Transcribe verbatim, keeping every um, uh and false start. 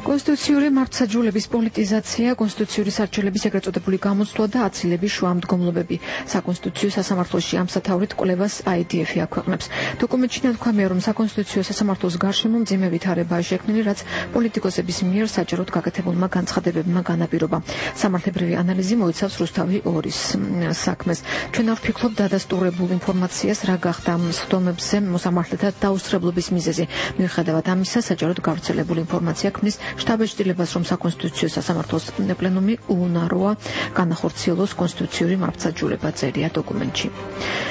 კონსტიტუციური მართლმსაჯულების პოლიტიზაცია, კონსტიტუციური სარჩელების ეგრეთ წოდებული გამოცვლა და აცილების შუამდგომლობები. საკონსტიტუციო სასამართლოში ამ სათაურით კვლევას I D F აქვეყნებს. დოკუმენტში ნათქვამია, რომ საკონსტიტუციო სასამართლოს გარშემო მძიმე ვითარებაა შექმნილი, რაც პოლიტიკოსების მიერ საჯაროდ გაკეთებულმა განცხადებებმა განაპირობა. სამართლებრივი ანალიზი მოიცავს რუსთავი ორის საქმეს. ჩვენ არ ვფიქრობ დადასტურებულ ინფორმაციას, რა გახდა სხდომებზე მოსამართლეთა დაუსწრებლობის მიზეზი. მიუხედავად ამისა, საჯაროდ გავრცელებული ინფორმაცია ქმნის შთაბეჭდილებას, რომ საკონსტიტუციო სასამართლოს პლენუმი უუნაროა განახორციელოს კონსტიტუციური მართლმსაჯულება, წერია დოკუმენტში.